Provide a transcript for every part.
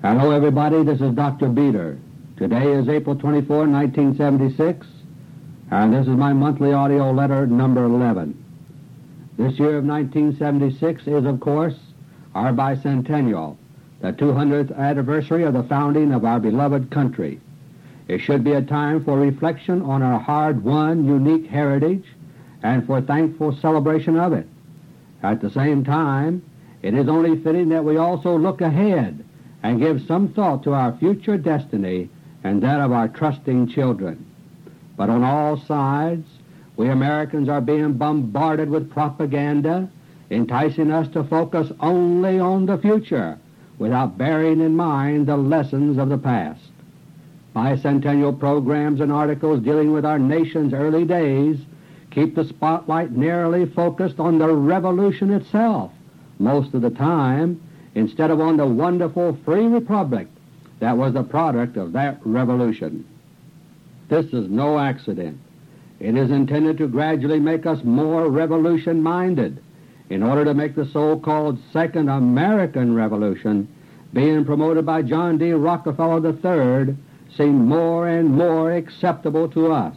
Hello everybody, this is Dr. Beter. Today is April 24, 1976, and this is my monthly audio letter number 11. This year of 1976 is, of course, our bicentennial, the 200th anniversary of the founding of our beloved country. It should be a time for reflection on our hard-won, unique heritage and for thankful celebration of it. At the same time, it is only fitting that we also look ahead and give some thought to our future destiny and that of our trusting children. But on all sides, we Americans are being bombarded with propaganda, enticing us to focus only on the future without bearing in mind the lessons of the past. Bicentennial programs and articles dealing with our nation's early days keep the spotlight narrowly focused on the Revolution itself most of the time, instead of on the wonderful free republic that was the product of that revolution. This is no accident. It is intended to gradually make us more revolution-minded in order to make the so-called Second American Revolution, being promoted by John D. Rockefeller III, seem more and more acceptable to us.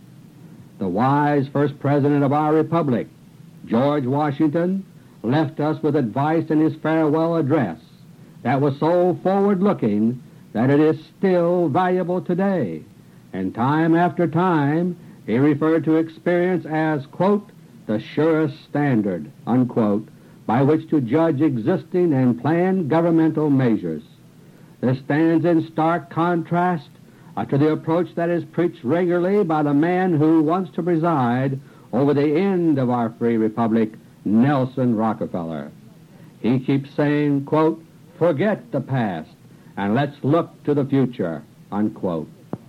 The wise first President of our Republic, George Washington, left us with advice in his farewell address that was so forward-looking that it is still valuable today, and time after time he referred to experience as, quote, the surest standard, unquote, by which to judge existing and planned governmental measures. This stands in stark contrast to the approach that is preached regularly by the man who wants to preside over the end of our free republic, Nelson Rockefeller. He keeps saying, quote, forget the past and let's look to the future, unquote.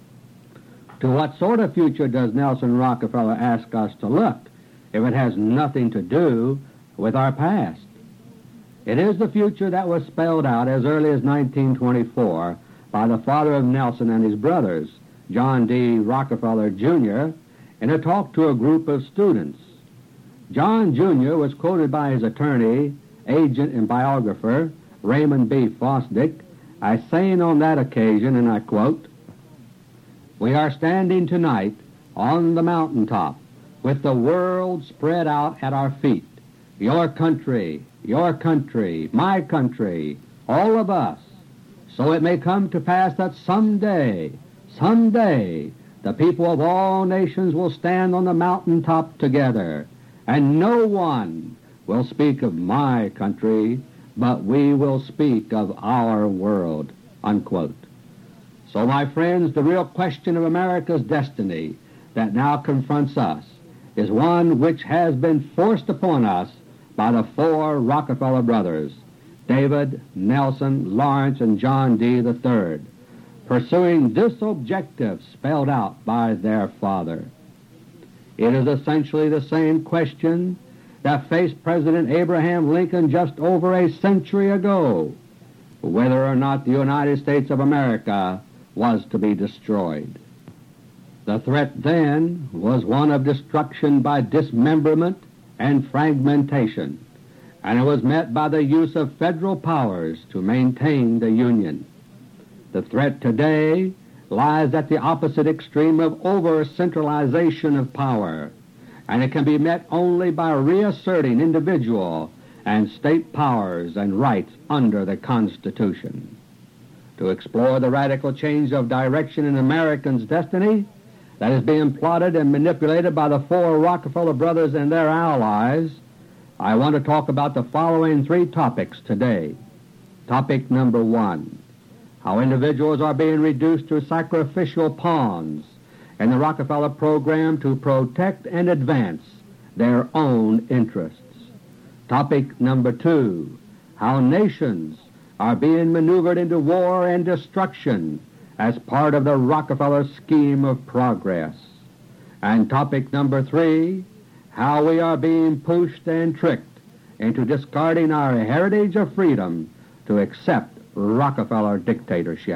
To what sort of future does Nelson Rockefeller ask us to look if it has nothing to do with our past? It is the future that was spelled out as early as 1924 by the father of Nelson and his brothers, John D. Rockefeller, Jr., in a talk to a group of students. John, Jr. was quoted by his attorney, agent, and biographer, Raymond B. Fosdick, as saying on that occasion, and I quote, "We are standing tonight on the mountaintop with the world spread out at our feet. Your country, my country, all of us. So it may come to pass that someday, the people of all nations will stand on the mountaintop together, and no one will speak of my country, but we will speak of our world," unquote. So, my friends, the real question of America's destiny that now confronts us is one which has been forced upon us by the four Rockefeller brothers, David, Nelson, Lawrence, and John D. III, pursuing this objective spelled out by their father. It is essentially the same question that faced President Abraham Lincoln just over a century ago, whether or not the United States of America was to be destroyed. The threat then was one of destruction by dismemberment and fragmentation, and it was met by the use of federal powers to maintain the Union. The threat today lies at the opposite extreme of over-centralization of power, and it can be met only by reasserting individual and state powers and rights under the Constitution. To explore the radical change of direction in Americans' destiny that is being plotted and manipulated by the four Rockefeller brothers and their allies, I want to talk about the following three topics today. Topic number 1, how individuals are being reduced to sacrificial pawns in the Rockefeller program to protect and advance their own interests. Topic number 2, how nations are being maneuvered into war and destruction as part of the Rockefeller scheme of progress. And topic number 3, how we are being pushed and tricked into discarding our heritage of freedom to accept Rockefeller dictatorship.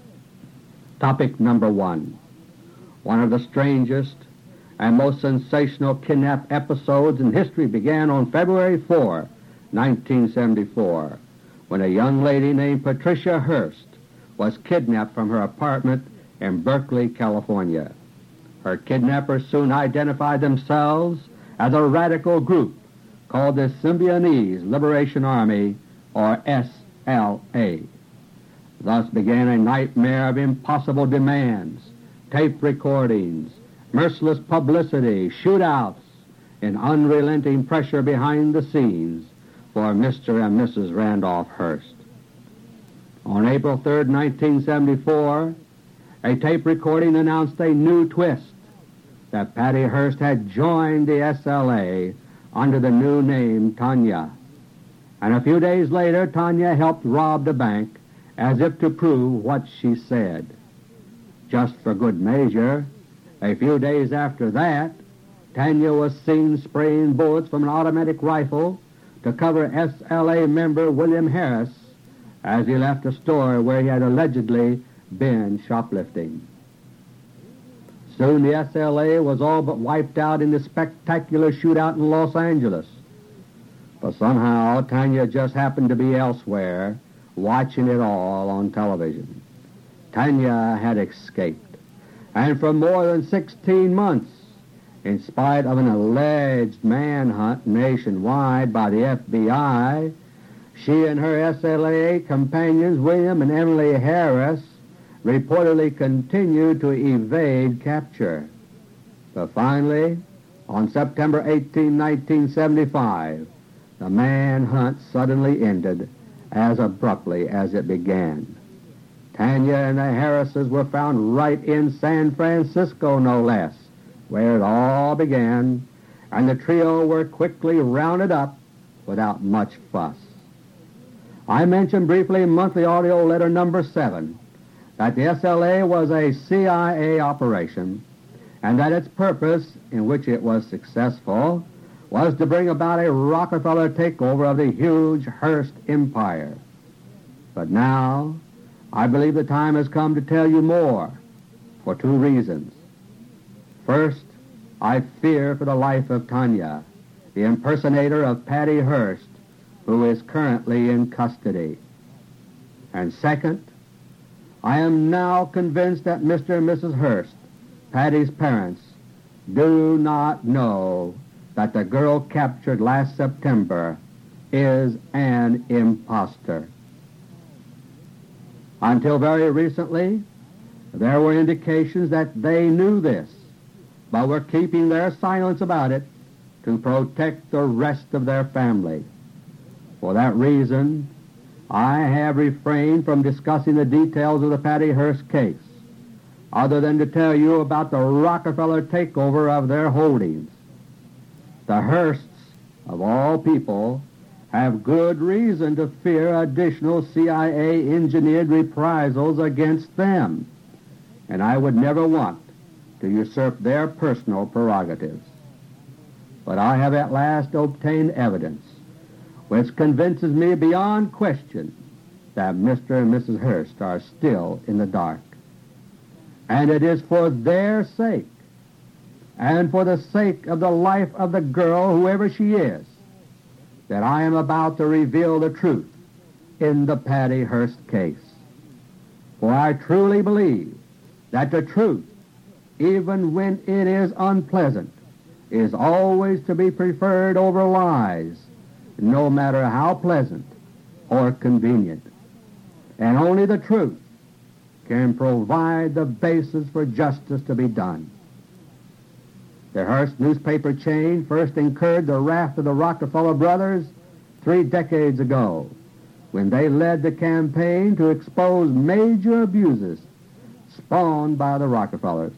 Topic number 1. One of the strangest and most sensational kidnap episodes in history began on February 4, 1974, when a young lady named Patricia Hearst was kidnapped from her apartment in Berkeley, California. Her kidnappers soon identified themselves as a radical group called the Symbionese Liberation Army, or SLA. Thus began a nightmare of impossible demands, tape recordings, merciless publicity, shootouts, and unrelenting pressure behind the scenes for Mr. and Mrs. Randolph Hearst. On April 3, 1974, a tape recording announced a new twist, that Patty Hearst had joined the SLA under the new name Tanya. And a few days later, Tanya helped rob the bank as if to prove what she said. Just for good measure, a few days after that, Tanya was seen spraying bullets from an automatic rifle to cover SLA member William Harris as he left a store where he had allegedly been shoplifting. Soon the SLA was all but wiped out in the spectacular shootout in Los Angeles. But somehow Tanya just happened to be elsewhere, watching it all on television. Tanya had escaped, and for more than 16 months, in spite of an alleged manhunt nationwide by the FBI, she and her SLA companions William and Emily Harris reportedly continued to evade capture. But finally, on September 18, 1975, the manhunt suddenly ended as abruptly as it began. Tanya and the Harrises were found right in San Francisco, no less, where it all began, and the trio were quickly rounded up without much fuss. I mentioned briefly in Monthly Audio Letter number 7 that the SLA was a CIA operation, and that its purpose, in which it was successful, was to bring about a Rockefeller takeover of the huge Hearst empire. But now, I believe the time has come to tell you more, for two reasons. First, I fear for the life of Tanya, the impersonator of Patty Hearst, who is currently in custody. And second, I am now convinced that Mr. and Mrs. Hearst, Patty's parents, do not know that the girl captured last September is an impostor. Until very recently, there were indications that they knew this, but were keeping their silence about it to protect the rest of their family. For that reason, I have refrained from discussing the details of the Patty Hearst case, other than to tell you about the Rockefeller takeover of their holdings. The Hearsts, of all people, have good reason to fear additional CIA-engineered reprisals against them, and I would never want to usurp their personal prerogatives. But I have at last obtained evidence which convinces me beyond question that Mr. and Mrs. Hearst are still in the dark. And it is for their sake, and for the sake of the life of the girl, whoever she is, that I am about to reveal the truth in the Patty Hearst case. For I truly believe that the truth, even when it is unpleasant, is always to be preferred over lies, no matter how pleasant or convenient. And only the truth can provide the basis for justice to be done. The Hearst newspaper chain first incurred the wrath of the Rockefeller brothers 3 decades ago, when they led the campaign to expose major abuses spawned by the Rockefellers.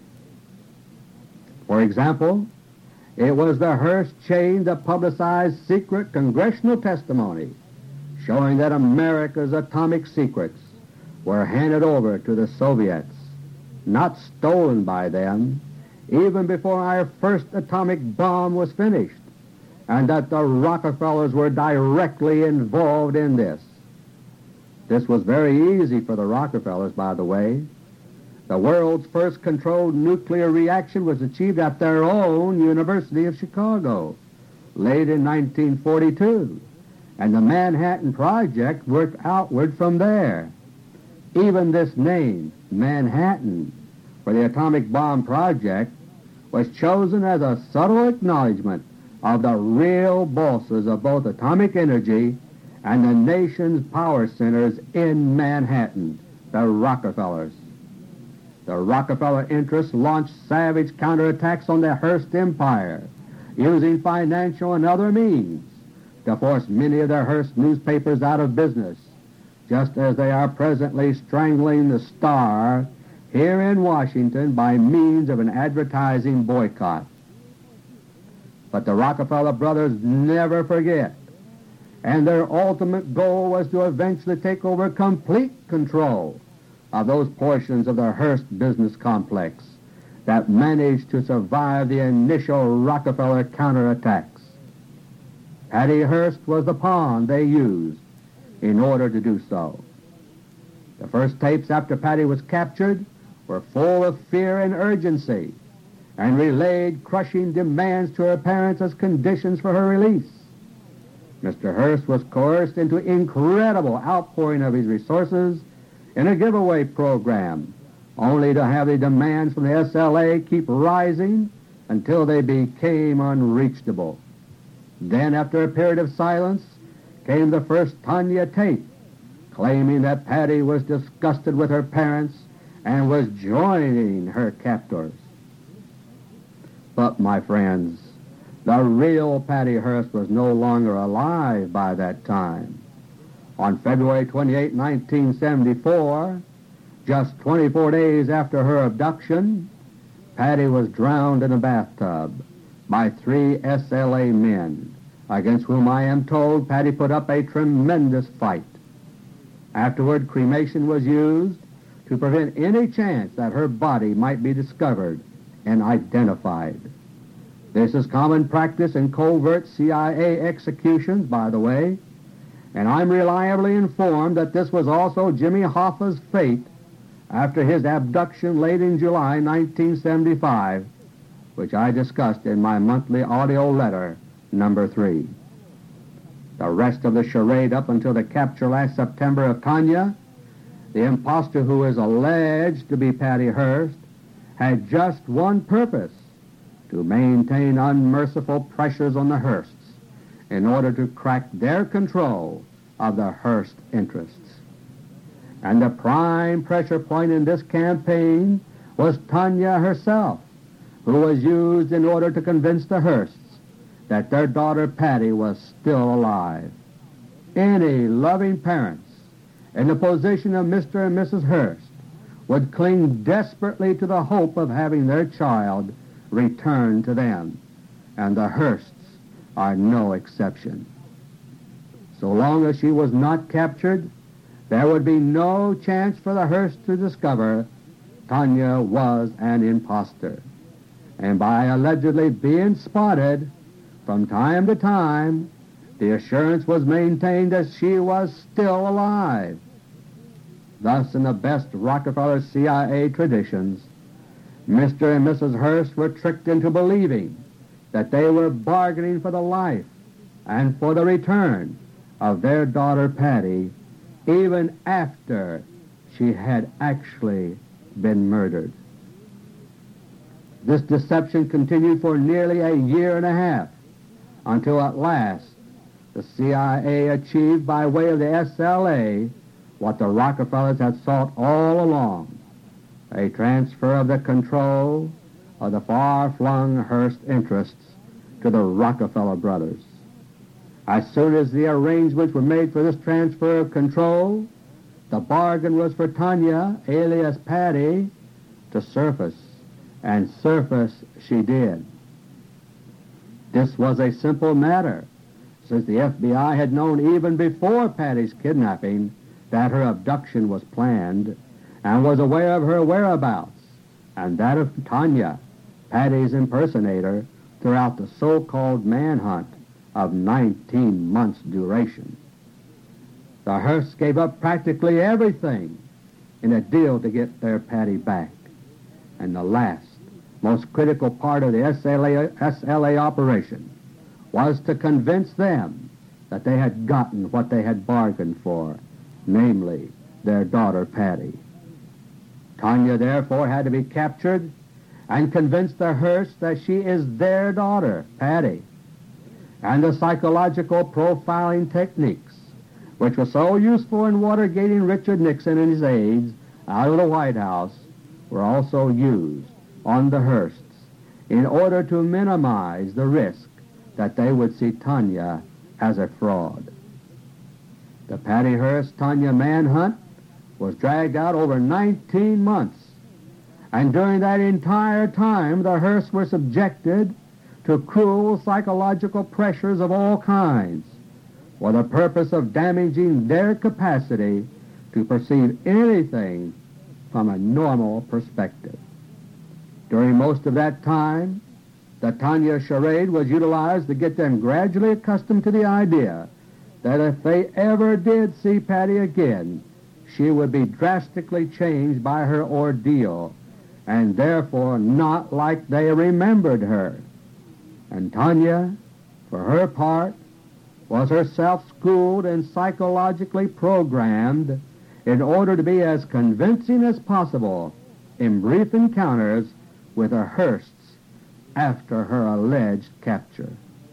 For example, it was the Hearst chain that publicized secret congressional testimony showing that America's atomic secrets were handed over to the Soviets, not stolen by them, even before our first atomic bomb was finished, and that the Rockefellers were directly involved in this. This was very easy for the Rockefellers, by the way. The world's first controlled nuclear reaction was achieved at their own University of Chicago, late in 1942, and the Manhattan Project worked outward from there. Even this name, Manhattan, for the atomic bomb project, was chosen as a subtle acknowledgment of the real bosses of both atomic energy and the nation's power centers in Manhattan, the Rockefellers. The Rockefeller interests launched savage counterattacks on the Hearst empire, using financial and other means to force many of the Hearst newspapers out of business, just as they are presently strangling the Star here in Washington by means of an advertising boycott. But the Rockefeller brothers never forget, and their ultimate goal was to eventually take over complete control of those portions of the Hearst business complex that managed to survive the initial Rockefeller counterattacks. Patty Hearst was the pawn they used in order to do so. The first tapes after Patty was captured were full of fear and urgency and relayed crushing demands to her parents as conditions for her release. Mr. Hearst was coerced into incredible outpouring of his resources in a giveaway program, only to have the demands from the SLA keep rising until they became unreachable. Then, after a period of silence, came the first Tanya tape, claiming that Patty was disgusted with her parents and was joining her captors. But, my friends, the real Patty Hearst was no longer alive by that time. On February 28, 1974, just 24 days after her abduction, Patty was drowned in a bathtub by 3 SLA men, against whom I am told Patty put up a tremendous fight. Afterward, cremation was used to prevent any chance that her body might be discovered and identified. This is common practice in covert CIA executions, by the way, and I'm reliably informed that this was also Jimmy Hoffa's fate after his abduction late in July 1975, which I discussed in my monthly audio letter number 3. The rest of the charade up until the capture last September of Tanya, the impostor who is alleged to be Patty Hearst, had just one purpose: to maintain unmerciful pressures on the Hearsts in order to crack their control of the Hearst interests. And the prime pressure point in this campaign was Tanya herself, who was used in order to convince the Hearsts that their daughter Patty was still alive. Any loving parents in the position of Mr. and Mrs. Hearst would cling desperately to the hope of having their child returned to them, and the Hearsts are no exception. So long as she was not captured, there would be no chance for the Hearsts to discover Tanya was an impostor. And by allegedly being spotted, from time to time, the assurance was maintained that she was still alive. Thus, in the best Rockefeller CIA traditions, Mr. and Mrs. Hearst were tricked into believing that they were bargaining for the life and for the return of their daughter Patty, even after she had actually been murdered. This deception continued for nearly a year and a half, until at last the CIA achieved by way of the SLA what the Rockefellers had sought all along: a transfer of the control of the far-flung Hearst interests to the Rockefeller brothers. As soon as the arrangements were made for this transfer of control, the bargain was for Tanya, alias Patty, to surface, and surface she did. This was a simple matter, since the FBI had known even before Patty's kidnapping that her abduction was planned, and was aware of her whereabouts and that of Tanya, Patty's impersonator, throughout the so-called manhunt of 19 months' duration. The Hearsts gave up practically everything in a deal to get their Patty back, and the last, most critical part of the SLA operation was to convince them that they had gotten what they had bargained for, namely their daughter Patty. Tanya therefore had to be captured and convince the Hearsts that she is their daughter, Patty. And the psychological profiling techniques, which were so useful in Watergating Richard Nixon and his aides out of the White House, were also used on the Hearsts in order to minimize the risk that they would see Tanya as a fraud. The Patty Hearst-Tanya manhunt was dragged out over 19 months, and during that entire time the Hearsts were subjected to cruel psychological pressures of all kinds for the purpose of damaging their capacity to perceive anything from a normal perspective. During most of that time, the Tanya charade was utilized to get them gradually accustomed to the idea that if they ever did see Patty again, she would be drastically changed by her ordeal, and therefore not like they remembered her. And Tanya, for her part, was herself schooled and psychologically programmed in order to be as convincing as possible in brief encounters with the Hearsts after her alleged capture.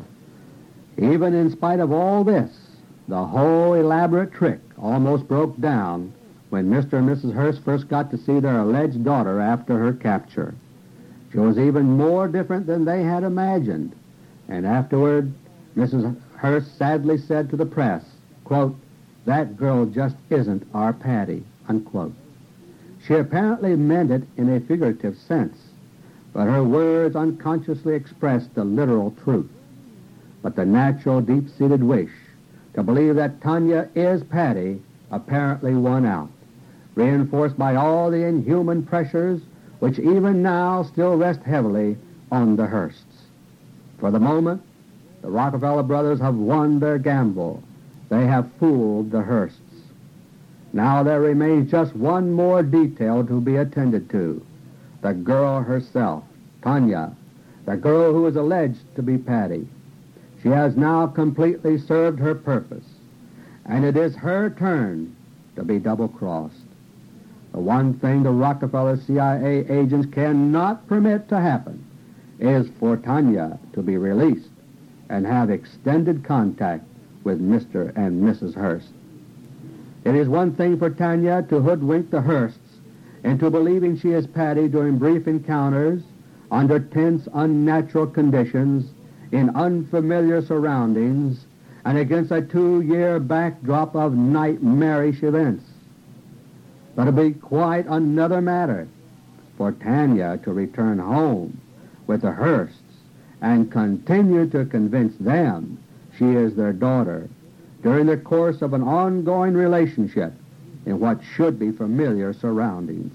Even in spite of all this, the whole elaborate trick almost broke down when Mr. and Mrs. Hearst first got to see their alleged daughter after her capture. She was even more different than they had imagined, and afterward Mrs. Hearst sadly said to the press, quote, "That girl just isn't our Patty," unquote. She apparently meant it in a figurative sense, but her words unconsciously expressed the literal truth. But the natural deep-seated wish to believe that Tanya is Patty apparently won out, reinforced by all the inhuman pressures which even now still rest heavily on the Hearsts. For the moment, the Rockefeller brothers have won their gamble. They have fooled the Hearsts. Now there remains just one more detail to be attended to: the girl herself, Tanya, the girl who is alleged to be Patty. She has now completely served her purpose, and it is her turn to be double-crossed. The one thing the Rockefeller CIA agents cannot permit to happen is for Tanya to be released and have extended contact with Mr. and Mrs. Hearst. It is one thing for Tanya to hoodwink the Hearsts into believing she is Patty during brief encounters under tense, unnatural conditions, in unfamiliar surroundings, and against a 2-year backdrop of nightmarish events. But it would be quite another matter for Tanya to return home with the Hearsts and continue to convince them she is their daughter during the course of an ongoing relationship in what should be familiar surroundings.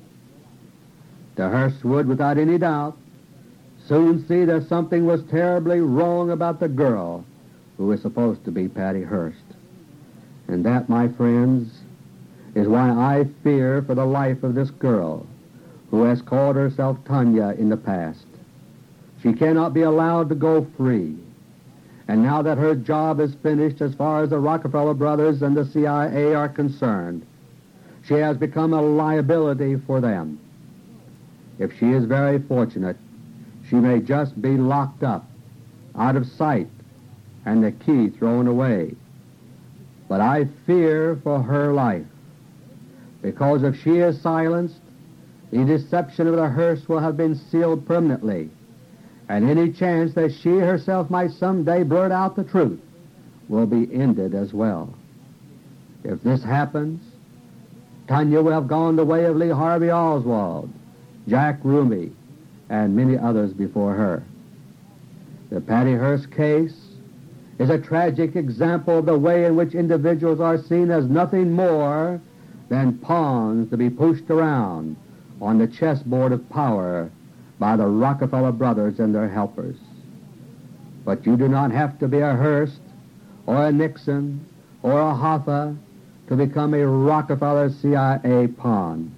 The Hearsts would, without any doubt, soon see that something was terribly wrong about the girl who is supposed to be Patty Hearst. And that, my friends, is why I fear for the life of this girl who has called herself Tanya in the past. She cannot be allowed to go free. And now that her job is finished as far as the Rockefeller brothers and the CIA are concerned, she has become a liability for them. If she is very fortunate, she may just be locked up, out of sight, and the key thrown away. But I fear for her life, because if she is silenced, the deception of the Hearsts will have been sealed permanently, and any chance that she herself might someday blurt out the truth will be ended as well. If this happens, Tanya will have gone the way of Lee Harvey Oswald, Jack Ruby, and many others before her. The Patty Hearst case is a tragic example of the way in which individuals are seen as nothing more than pawns to be pushed around on the chessboard of power by the Rockefeller brothers and their helpers. But you do not have to be a Hearst or a Nixon or a Hoffa to become a Rockefeller CIA pawn.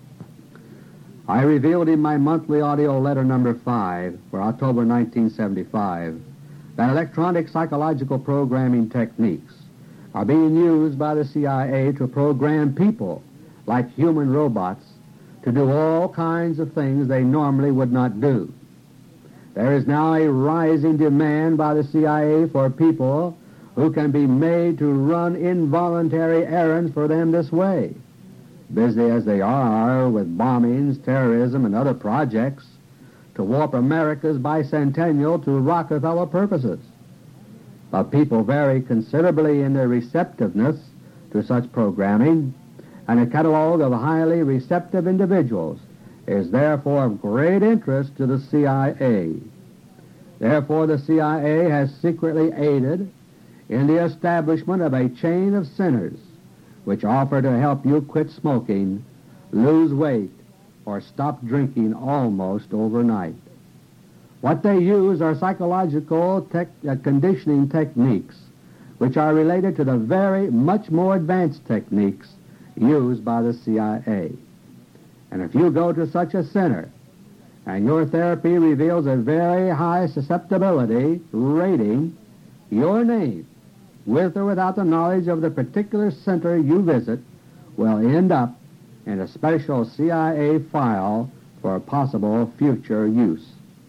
I revealed in my monthly audio letter number 5 for October 1975 that electronic psychological programming techniques are being used by the CIA to program people like human robots to do all kinds of things they normally would not do. There is now a rising demand by the CIA for people who can be made to run involuntary errands for them this way. Busy as they are with bombings, terrorism, and other projects to warp America's bicentennial to Rockefeller purposes. But people vary considerably in their receptiveness to such programming, and a catalog of highly receptive individuals is therefore of great interest to the CIA. Therefore, the CIA has secretly aided in the establishment of a chain of centers which offer to help you quit smoking, lose weight, or stop drinking almost overnight. What they use are psychological conditioning techniques which are related to the very much more advanced techniques used by the CIA. And if you go to such a center and your therapy reveals a very high susceptibility rating, your name, with or without the knowledge of the particular center you visit, will end up in a special CIA file for possible future use.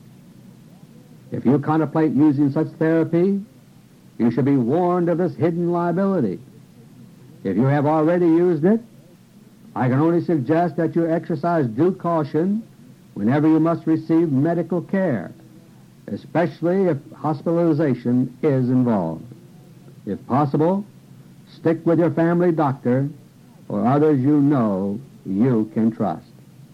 If you contemplate using such therapy, you should be warned of this hidden liability. If you have already used it, I can only suggest that you exercise due caution whenever you must receive medical care, especially if hospitalization is involved. If possible, stick with your family doctor or others you know you can trust.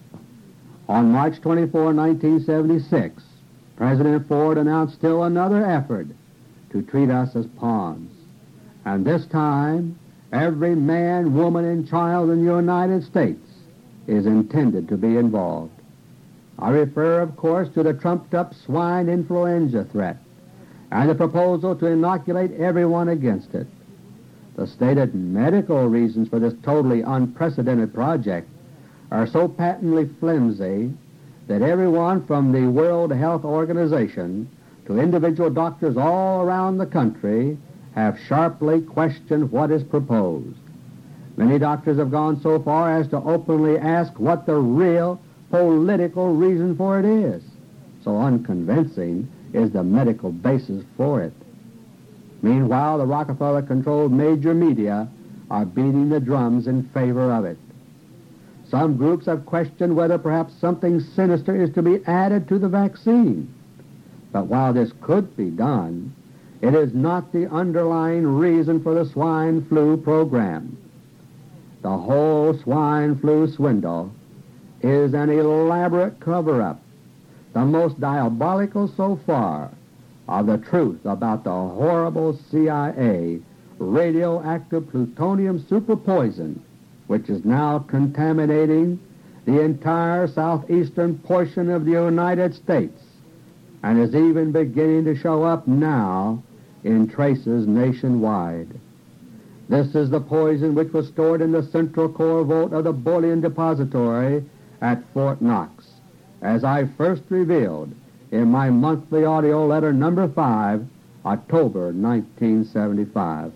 On March 24, 1976, President Ford announced still another effort to treat us as pawns, and this time every man, woman, and child in the United States is intended to be involved. I refer, of course, to the trumped-up swine influenza threat and the proposal to inoculate everyone against it. The stated medical reasons for this totally unprecedented project are so patently flimsy that everyone from the World Health Organization to individual doctors all around the country have sharply questioned what is proposed. Many doctors have gone so far as to openly ask what the real political reason for it is. So unconvincing is the medical basis for it. Meanwhile, the Rockefeller-controlled major media are beating the drums in favor of it. Some groups have questioned whether perhaps something sinister is to be added to the vaccine. But while this could be done, it is not the underlying reason for the swine flu program. The whole swine flu swindle is an elaborate cover-up, the most diabolical so far, of the truth about the horrible CIA radioactive plutonium superpoison which is now contaminating the entire southeastern portion of the United States and is even beginning to show up now in traces nationwide. This is the poison which was stored in the central core vault of the Bullion Depository at Fort Knox, as I first revealed in my monthly audio letter number 5, October 1975.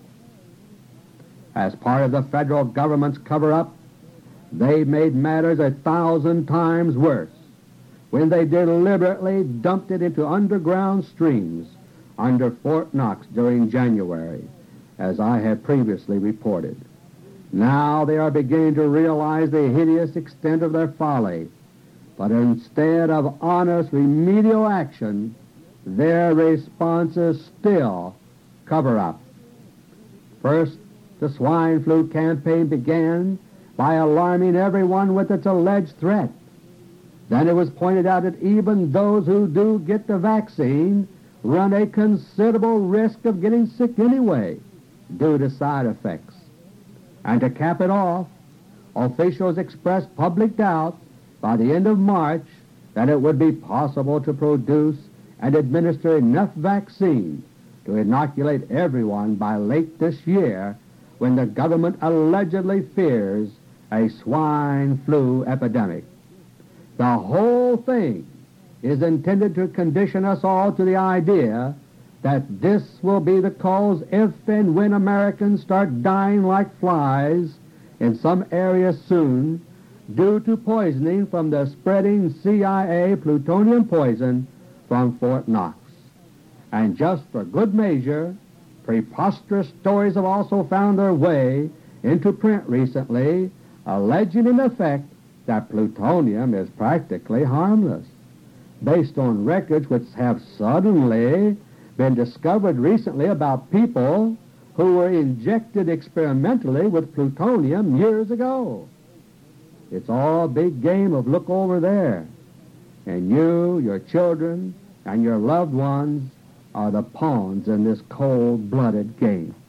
As part of the federal government's cover-up, they made matters 1,000 times worse when they deliberately dumped it into underground streams under Fort Knox during January, as I had previously reported. Now they are beginning to realize the hideous extent of their folly, but instead of honest remedial action, their response is still cover-up. First, the swine flu campaign began by alarming everyone with its alleged threat. Then it was pointed out that even those who do get the vaccine run a considerable risk of getting sick anyway due to side effects. And to cap it off, officials expressed public doubt by the end of March that it would be possible to produce and administer enough vaccine to inoculate everyone by late this year, when the government allegedly fears a swine flu epidemic. The whole thing is intended to condition us all to the idea that this will be the cause if and when Americans start dying like flies in some area soon due to poisoning from the spreading CIA plutonium poison from Fort Knox. And just for good measure, preposterous stories have also found their way into print recently, alleging in effect that plutonium is practically harmless, based on records which have suddenly been discovered recently about people who were injected experimentally with plutonium years ago. It's all a big game of look over there, and you, your children, and your loved ones are the pawns in this cold-blooded game.